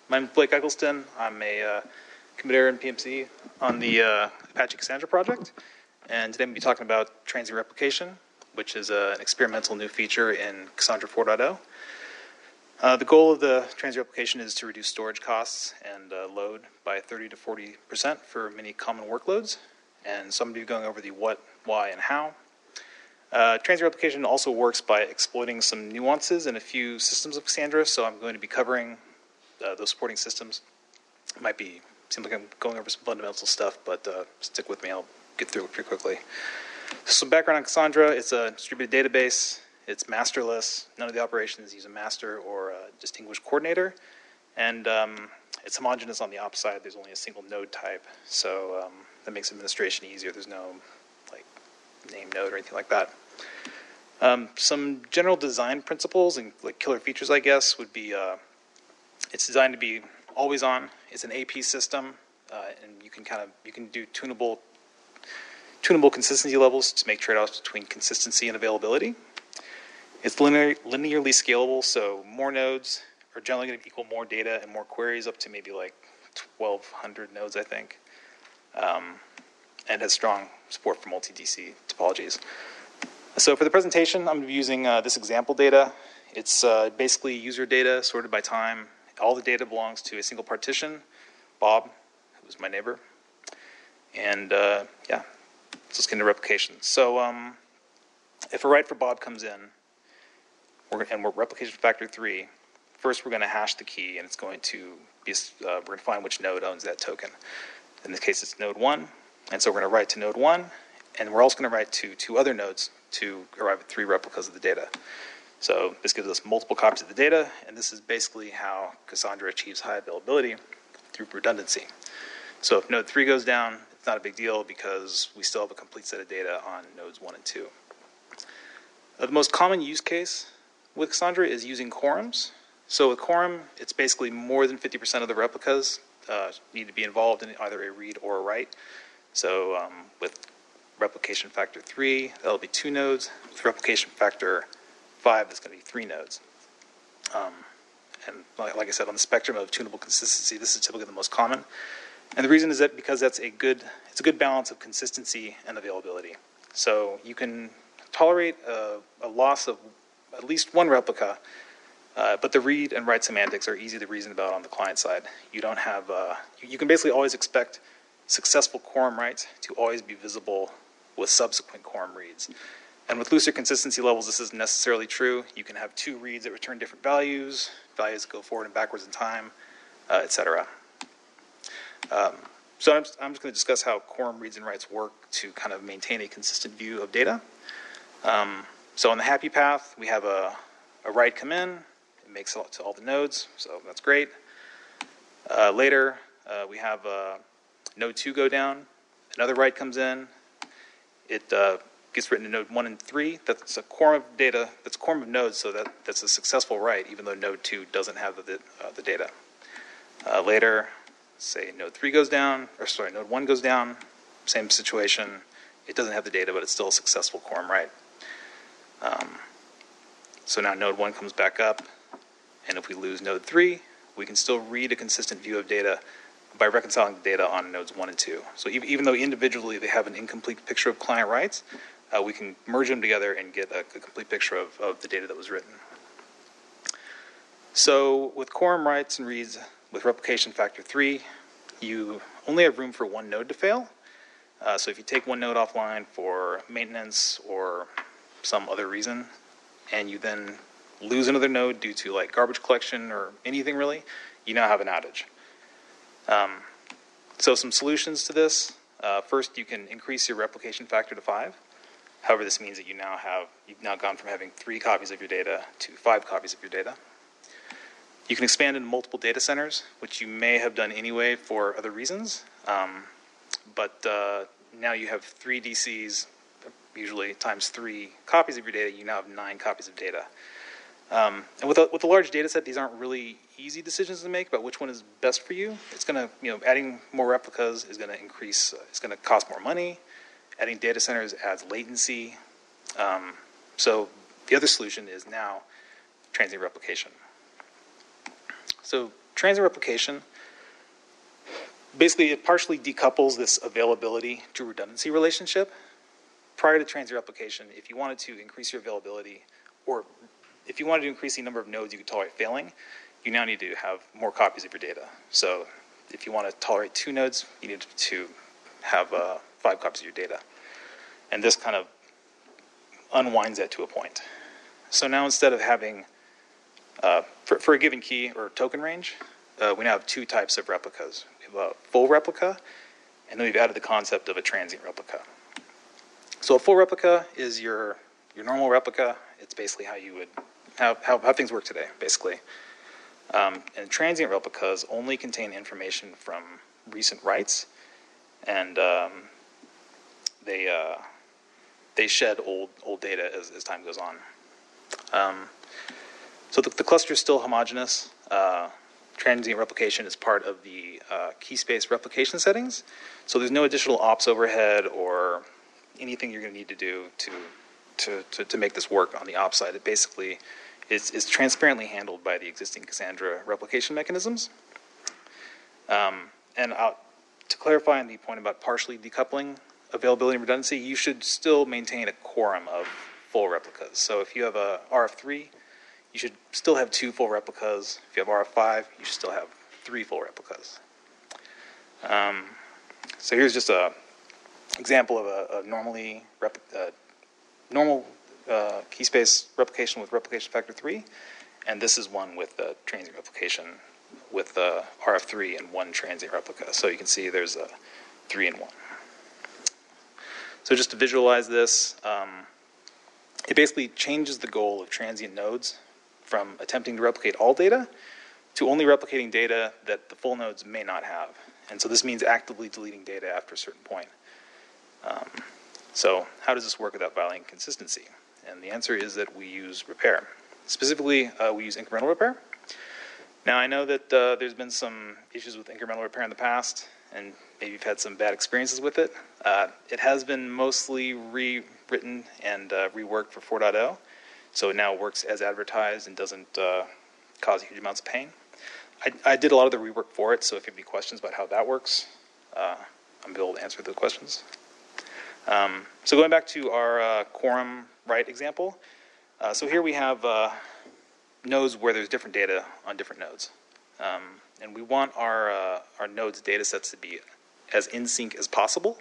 My name is Blake Eggleston. I'm a committer in PMC on the Apache Cassandra project. And today I'm going to be talking about transient replication, which is an experimental new feature in Cassandra 4.0. The goal of the transient replication is to reduce storage costs and load by 30 to 40% for many common workloads. And so I'm going to be going over the what, why, and how. Transient replication also works by exploiting some nuances in a few systems of Cassandra, so I'm going to be covering those supporting systems. It seems like I'm going over some fundamental stuff, but stick with me, I'll get through it pretty quickly. Some background on Cassandra: it's a distributed database, it's masterless, none of the operations use a master or a distinguished coordinator, and it's homogeneous on the ops side. There's only a single node type, so that makes administration easier. There's no name node or anything like that. Some general design principles and killer features, I guess, would be it's designed to be always on. It's an AP system, and you can do tunable consistency levels to make trade-offs between consistency and availability. It's linearly scalable, so more nodes are generally going to equal more data and more queries, up to maybe 1,200 nodes, I think. And has strong support for multi-DC topologies. So for the presentation, I'm going to be using this example data. It's basically user data sorted by time. All the data belongs to a single partition, Bob, who was my neighbor. And so let's get into replication. So if a write for Bob comes in, we're replication factor 3, first we're going to hash the key, and it's going to be we're going to find which node owns that token. In this case, it's node 1. And so we're going to write to node 1, and we're also going to write to 2 other nodes to arrive at 3 replicas of the data. So this gives us multiple copies of the data, and this is basically how Cassandra achieves high availability through redundancy. So if node 3 goes down, it's not a big deal because we still have a complete set of data on nodes 1 and 2. The most common use case with Cassandra is using quorums. So with quorum, it's basically more than 50% of the replicas need to be involved in either a read or a write. So with replication factor 3, that'll be 2 nodes. With replication factor 5, that's going to be 3 nodes. And like I said, on the spectrum of tunable consistency, this is typically the most common. And the reason is that because it's a good balance of consistency and availability. So you can tolerate a loss of at least 1 replica, but the read and write semantics are easy to reason about on the client side. You don't have you can basically always expect successful quorum writes to always be visible with subsequent quorum reads. And with looser consistency levels, this isn't necessarily true. You can have 2 reads that return different values that go forward and backwards in time, etc. So I'm just going to discuss how quorum reads and writes work to kind of maintain a consistent view of data. So on the happy path, we have a write come in. It makes it to all the nodes, so that's great. Later, we have node 2 go down. Another write comes in. It gets written to node 1 and 3. That's a quorum of data. That's a quorum of nodes, so that's a successful write, even though node 2 doesn't have the data. Later, say node 3 goes down, node 1 goes down. Same situation. It doesn't have the data, but it's still a successful quorum write. So now node 1 comes back up, and if we lose node 3, we can still read a consistent view of data by reconciling the data on nodes 1 and 2. So even though individually they have an incomplete picture of client writes, we can merge them together and get a complete picture of the data that was written. So with quorum writes and reads with replication factor 3, you only have room for 1 node to fail. So if you take 1 node offline for maintenance or some other reason, and you then lose another node due to garbage collection or anything really, you now have an outage. So some solutions to this. First, you can increase your replication factor to 5. However, this means that you've now gone from having 3 copies of your data to 5 copies of your data. You can expand into multiple data centers, which you may have done anyway for other reasons. But now you have 3 DCs, usually times 3 copies of your data. You now have 9 copies of data. And with a large data set, these aren't really easy decisions to make about which one is best for you. It's going to, adding more replicas is going to increase, it's going to cost more money. Adding data centers adds latency. So the other solution is now transient replication. So transient replication, basically it partially decouples this availability to redundancy relationship. Prior to transient replication, if you wanted to increase your availability, or if you wanted to increase the number of nodes you could tolerate failing, you now need to have more copies of your data. So if you want to tolerate 2 nodes, you need to have 5 copies of your data. And this kind of unwinds that to a point. So now instead of having, for a given key or token range, we now have 2 types of replicas. We have a full replica, and then we've added the concept of a transient replica. So a full replica is your normal replica. It's basically how you would, how things work today, basically. And transient replicas only contain information from recent writes, and they shed old data as time goes on. So the cluster is still homogeneous. Transient replication is part of the key space replication settings. So there's no additional ops overhead or anything you're going to need to do to make this work on the ops side. It basically is transparently handled by the existing Cassandra replication mechanisms. And to clarify on the point about partially decoupling availability and redundancy, you should still maintain a quorum of full replicas. So if you have a RF3, you should still have 2 full replicas. If you have RF5, you should still have 3 full replicas. So here's just a example of a normal key space replication with replication factor 3, and this is one with transient replication with RF3 and 1 transient replica. So you can see there's a 3 and 1. So just to visualize this, it basically changes the goal of transient nodes from attempting to replicate all data to only replicating data that the full nodes may not have. And so this means actively deleting data after a certain point. So how does this work without violating consistency? And the answer is that we use repair. Specifically, we use incremental repair. Now, I know that there's been some issues with incremental repair in the past, and maybe you've had some bad experiences with it. It has been mostly rewritten and reworked for 4.0, so it now works as advertised and doesn't cause huge amounts of pain. I did a lot of the rework for it, so if you have any questions about how that works, I'm able to answer those questions. So going back to our quorum write example, so here we have nodes where there's different data on different nodes. And we want our nodes' data sets to be as in sync as possible.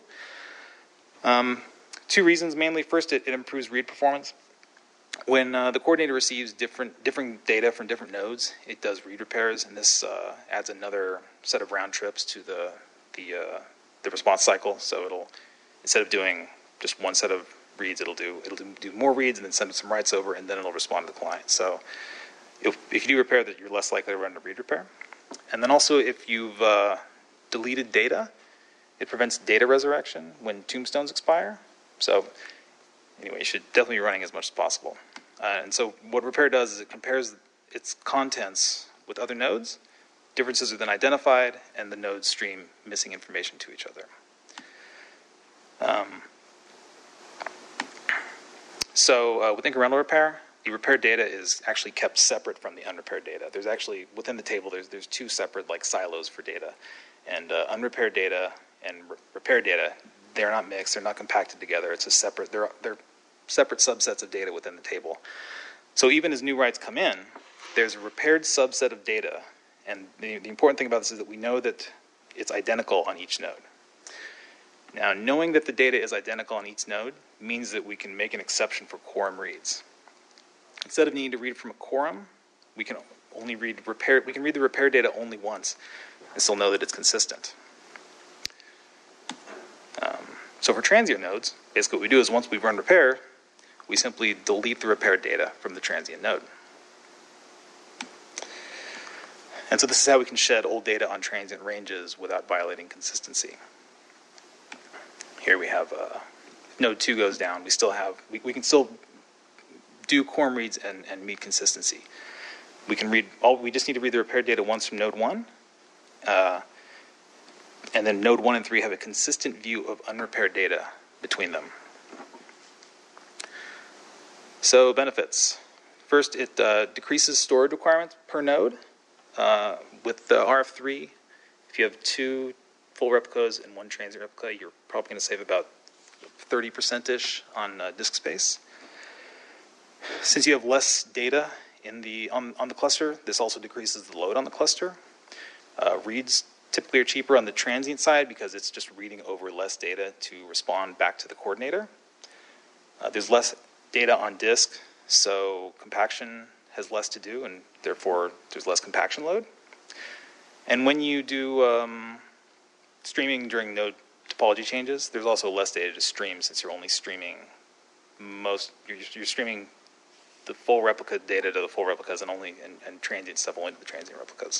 2 reasons mainly. First, it improves read performance. When the coordinator receives different data from different nodes, it does read repairs, and this adds another set of round trips to the response cycle. So it'll, instead of doing just one set of reads, it'll do more reads and then send some writes over, and then it'll respond to the client. So if you do repair, that you're less likely to run a read repair. And then also, if you've deleted data, it prevents data resurrection when tombstones expire. So anyway, you should definitely be running as much as possible. And so what repair does is it compares its contents with other nodes. Differences are then identified, and the nodes stream missing information to each other. So with incremental repair, the repaired data is actually kept separate from the unrepaired data. There's actually, within the table, there's 2 separate silos for data. And unrepaired data and repaired data, they're not mixed, they're not compacted together. It's a separate, they're separate subsets of data within the table. So even as new writes come in, there's a repaired subset of data. And the important thing about this is that we know that it's identical on each node. Now, knowing that the data is identical on each node means that we can make an exception for quorum reads. Instead of needing to read from a quorum, we can only read repair. We can read the repair data only once, and still know that it's consistent. So for transient nodes, basically what we do is once we've run repair, we simply delete the repaired data from the transient node. And so this is how we can shed old data on transient ranges without violating consistency. Here we have node 2 goes down. We still have we can still do quorum reads and meet consistency. We can read we just need to read the repaired data once from node 1, and then node 1 and 3 have a consistent view of unrepaired data between them. So benefits. First, it decreases storage requirements per node. With the RF3, if you have 2 full replicas and 1 transient replica, you're probably going to save about 30%-ish on disk space. Since you have less data on the cluster, this also decreases the load on the cluster. Reads typically are cheaper on the transient side because it's just reading over less data to respond back to the coordinator. There's less data on disk, so compaction has less to do, and therefore there's less compaction load. And when you do streaming during node topology changes, there's also less data to stream since you're only streaming you're streaming the full replica data to the full replicas and transient stuff only to the transient replicas.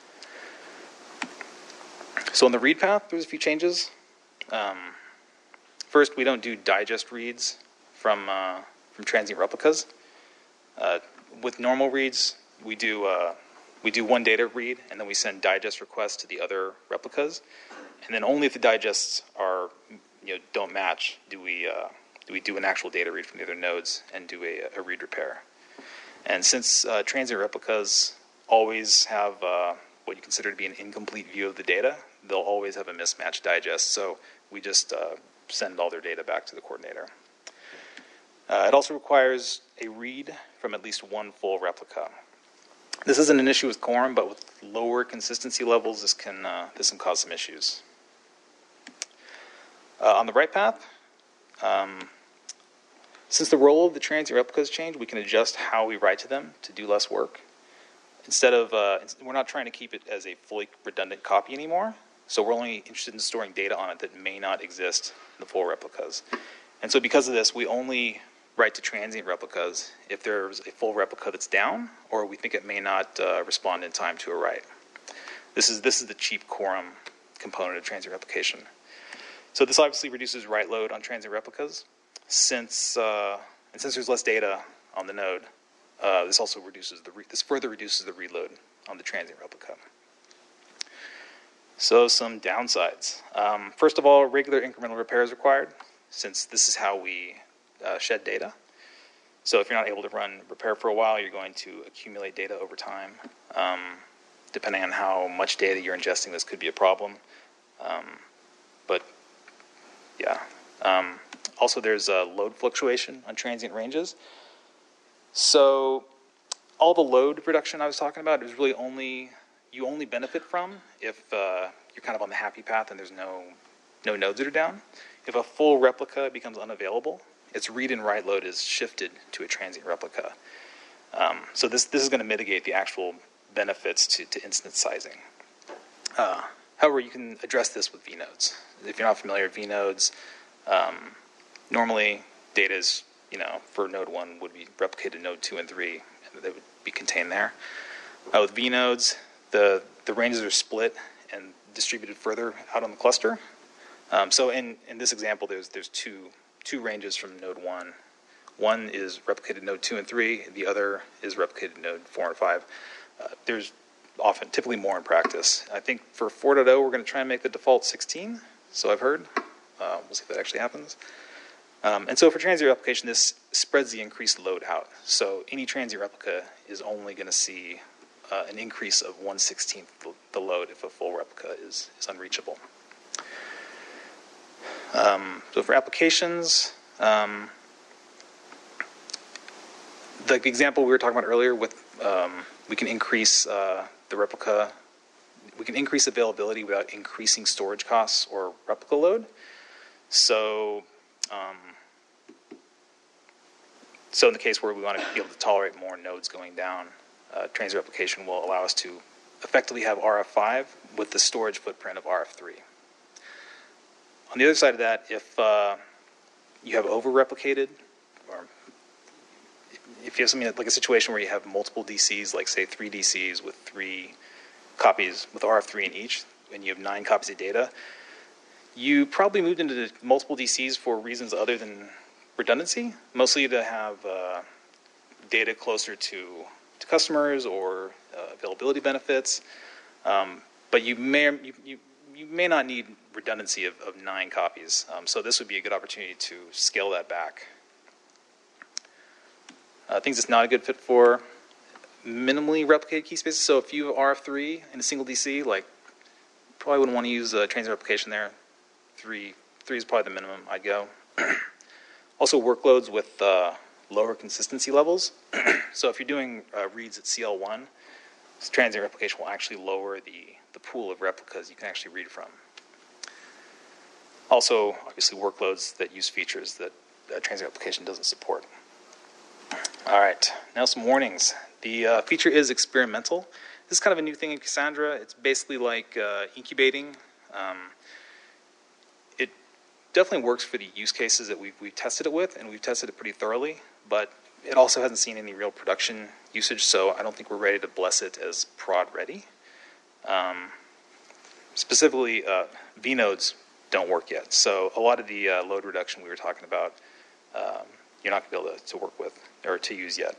So on the read path, there's a few changes. First, we don't do digest reads from transient replicas. With normal reads, we do 1 data read, and then we send digest requests to the other replicas, and then only if the digests don't match do we do an actual data read from the other nodes and do a read repair. And since transient replicas always have what you consider to be an incomplete view of the data, they'll always have a mismatched digest. So we just send all their data back to the coordinator. It also requires a read from at least 1 full replica. This isn't an issue with Quorum, but with lower consistency levels, this can cause some issues. On the write path, since the role of the transient replicas changed, we can adjust how we write to them to do less work. We're not trying to keep it as a fully redundant copy anymore, so we're only interested in storing data on it that may not exist in the full replicas. And so because of this, we only write to transient replicas if there's a full replica that's down, or we think it may not respond in time to a write. This is the cheap Quorum component of transient replication. So this obviously reduces write load on transient replicas. Since there's less data on the node, this also further reduces the read load on the transient replica. So some downsides. First of all, regular incremental repair is required, since this is how we shed data. So if you're not able to run repair for a while, you're going to accumulate data over time. Depending on how much data you're ingesting, this could be a problem. But yeah. Also, there's a load fluctuation on transient ranges. So all the load reduction I was talking about is really you only benefit from if you're kind of on the happy path and there's no nodes that are down. If a full replica becomes unavailable, its read and write load is shifted to a transient replica. So this is going to mitigate the actual benefits to instance sizing. However, you can address this with vNodes. If you're not familiar with vNodes, normally data is, for node 1 would be replicated to node 2 and 3, and they would be contained there. With vNodes, the ranges are split and distributed further out on the cluster. So in this example, there's two ranges from node 1. One is replicated to node 2 and 3. The other is replicated to node 4 and 5. There's typically more in practice. I think for 4.0, we're going to try and make the default 16, so I've heard. We'll see if that actually happens. And so for transient replication, this spreads the increased load out. So any transient replica is only going to see an increase of 1/16 the load if a full replica is unreachable. So for applications, the example we were talking about earlier with we can increase the replica, we can increase availability without increasing storage costs or replica load. So in the case where we want to be able to tolerate more nodes going down, transient replication will allow us to effectively have RF5 with the storage footprint of RF3. On the other side of that, if you have over-replicated, or if you have something like a situation where you have multiple DCs, like say 3 DCs with 3 copies with RF3 in each, and you have 9 copies of data, you probably moved into the multiple DCs for reasons other than redundancy, mostly to have data closer to customers or availability benefits. But you may not need redundancy of 9 copies. So this would be a good opportunity to scale that back. Things it's not a good fit for, minimally replicated key spaces. So if you have RF3 in a single DC, like probably wouldn't want to use transient replication there. Three is probably the minimum I'd go. Also workloads with lower consistency levels. So if you're doing reads at CL1, transient replication will actually lower the pool of replicas you can actually read from. Also, obviously, workloads that use features that transient replication doesn't support. All right, now some warnings. The feature is experimental. This is kind of a new thing in Cassandra. It's basically like incubating. It definitely works for the use cases that we've tested it with, and we've tested it pretty thoroughly, but it also hasn't seen any real production usage, so I don't think we're ready to bless it as prod ready. Specifically, vnodes don't work yet, so a lot of the load reduction we were talking about, you're not going to be able to work with or to use yet.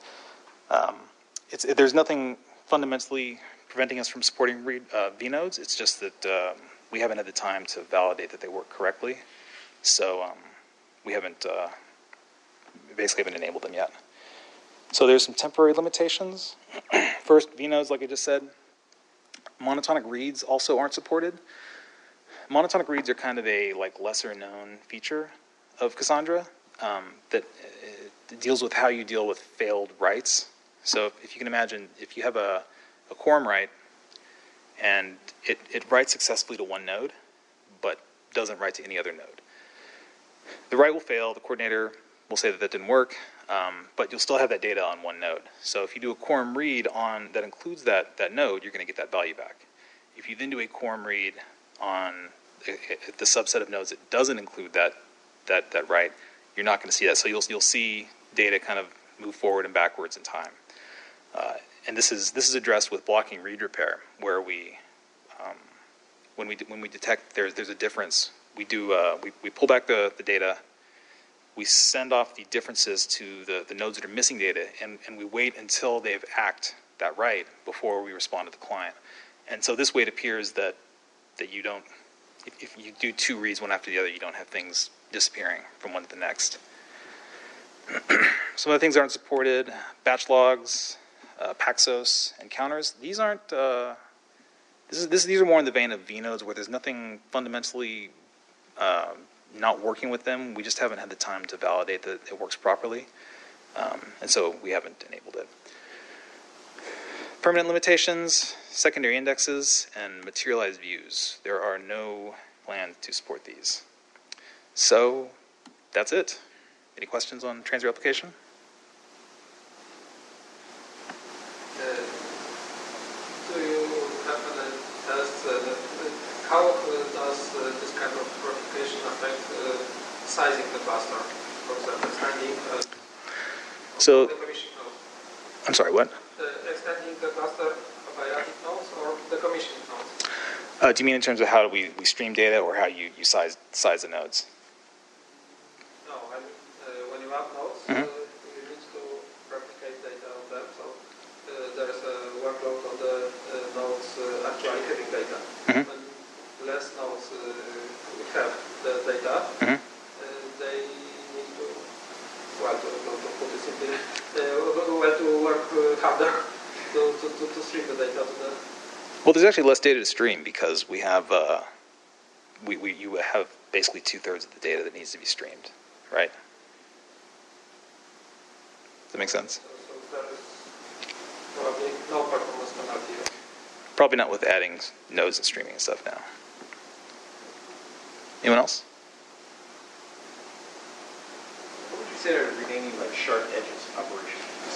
There's nothing fundamentally preventing us from supporting vnodes. It's just that we haven't had the time to validate that they work correctly, so we haven't basically haven't enabled them yet. So there's some temporary limitations. First, vnodes, like I just said. Monotonic reads also aren't supported. Monotonic reads are kind of a lesser known feature of Cassandra that deals with how you deal with failed writes. So if you can imagine, if you have a quorum write and it writes successfully to one node, but doesn't write to any other node. The write will fail, the coordinator will say that didn't work, but you'll still have that data on one node. So if you do a quorum read that includes that node, you're going to get that value back. If you then do a quorum read on the subset of nodes that doesn't include that write, you're not going to see that. So you'll see data kind of move forward and backwards in time. And this is addressed with blocking read repair, where we when we detect there's a difference, we pull back the data. We send off the differences to the nodes that are missing data, and we wait until they've acted that write before we respond to the client. And so this way it appears that you don't, if you do two reads one after the other, you don't have things disappearing from one to the next. Some of the things that aren't supported: batch logs, Paxos, and counters. These aren't. These are more in the vein of vnodes, where there's nothing fundamentally not working with them. We just haven't had the time to validate that it works properly, and so we haven't enabled it. Permanent limitations, secondary indexes, and materialized views. There are no plans to support these. So that's it. Any questions on transient replication? Do you have a test? How does this kind of replication affect sizing the cluster? For example, extending the commission node. I'm sorry, what? Extending the cluster by adding nodes or the commission nodes? Do you mean in terms of how we stream data, or how you size the nodes? No, I mean when you add nodes, you need to replicate data on them. So there is a workload on the nodes actually having data. When less nodes have the data, they need to, to put it simply, to work harder to stream the data to the. Well, there's actually less data to stream because we have you have basically 2/3 of the data that needs to be streamed, right? Does that make sense? So there is probably no performance penalty. Probably not with adding nodes and streaming and stuff now. Anyone else? What would you say are remaining sharp edges operationally?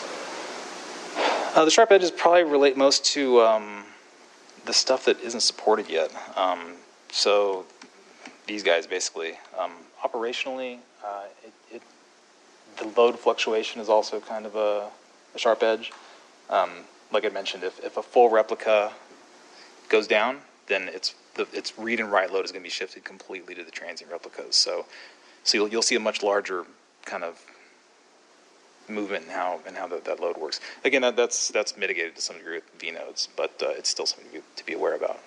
The sharp edges probably relate most to the stuff that isn't supported yet. So these guys basically. Operationally, the load fluctuation is also kind of a sharp edge. Like I mentioned, if a full replica goes down, then its read and write load is going to be shifted completely to the transient replicas. So you'll see a much larger kind of movement in how that load works. Again, that's mitigated to some degree with vnodes, but it's still something to be aware about.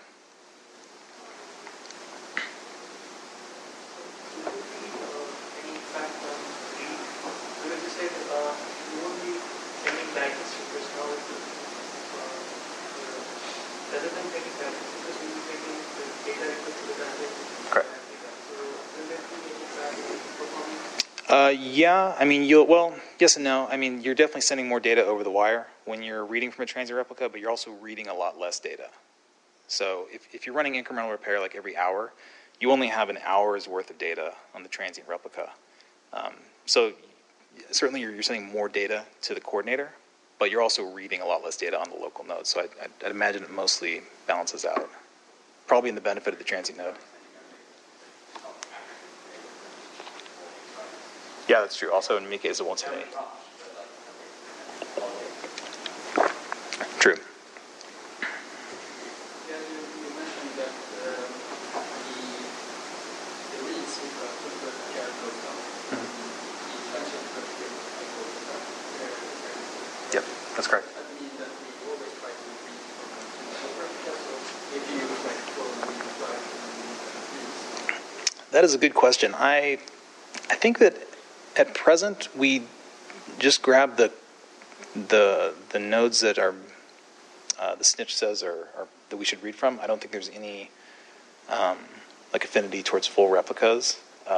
Yeah, I mean, well, yes and no. I mean, you're definitely sending more data over the wire when you're reading from a transient replica, but you're also reading a lot less data. So if you're running incremental repair like every hour, you only have an hour's worth of data on the transient replica. So certainly you're sending more data to the coordinator, but you're also reading a lot less data on the local node. So I'd imagine it mostly balances out, probably in the benefit of the transient node. Yeah, that's true. Also, in many cases, it won't send any. True. Yeah, you mentioned that the reads which are put to the care goes down. The transient replica goes down. Yep, that's correct. That means that we always try to read from the replica. So if you use like flow and read flags and reads. That is a good question. I think that at present we just grab the nodes that are the snitch says are that we should read from. I don't think there's any like affinity towards full replicas.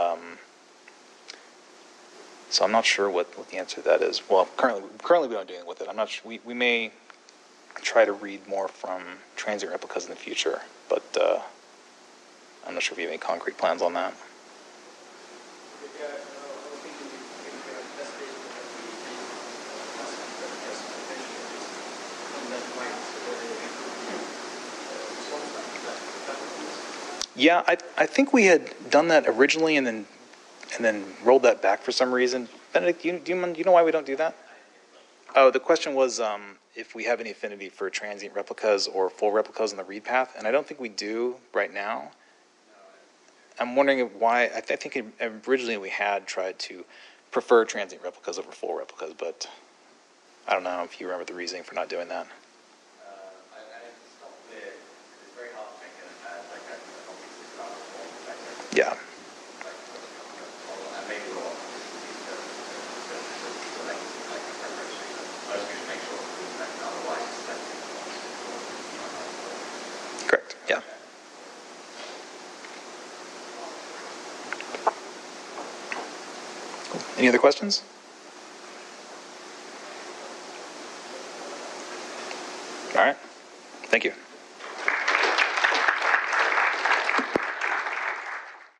So I'm not sure what the answer to that is. Well, currently we don't do anything with it. I'm not sure. We may try to read more from transient replicas in the future, but I'm not sure if we have any concrete plans on that. Yeah, I think we had done that originally and then rolled that back for some reason. Benedict, do you know why we don't do that? Oh, the question was if we have any affinity for transient replicas or full replicas on the read path, and I don't think we do right now. I'm wondering why. I think originally we had tried to prefer transient replicas over full replicas, but I don't know if you remember the reasoning for not doing that. Yeah. Correct. Yeah. Cool. Any other questions? All right. Thank you.